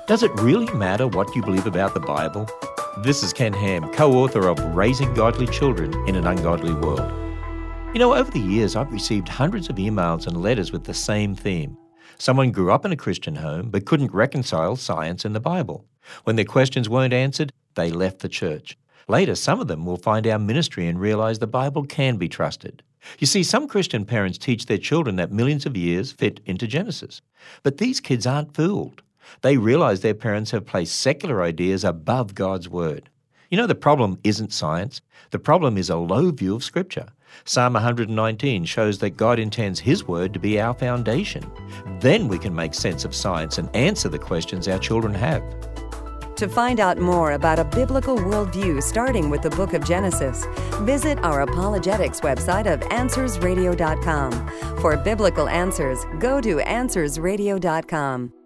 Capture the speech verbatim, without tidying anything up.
Does it really matter what you believe about the Bible? This is Ken Ham, co-author of Raising Godly Children in an Ungodly World. You know, over the years, I've received hundreds of emails and letters with the same theme. Someone grew up in a Christian home but couldn't reconcile science and the Bible. When their questions weren't answered, they left the church. Later, some of them will find our ministry and realize the Bible can be trusted. You see, some Christian parents teach their children that millions of years fit into Genesis. But these kids aren't fooled. They realize their parents have placed secular ideas above God's Word. You know, the problem isn't science. The problem is a low view of Scripture. Psalm one nineteen shows that God intends His Word to be our foundation. Then we can make sense of science and answer the questions our children have. To find out more about a biblical worldview starting with the book of Genesis, visit our apologetics website of answers radio dot com. For biblical answers, go to answers radio dot com.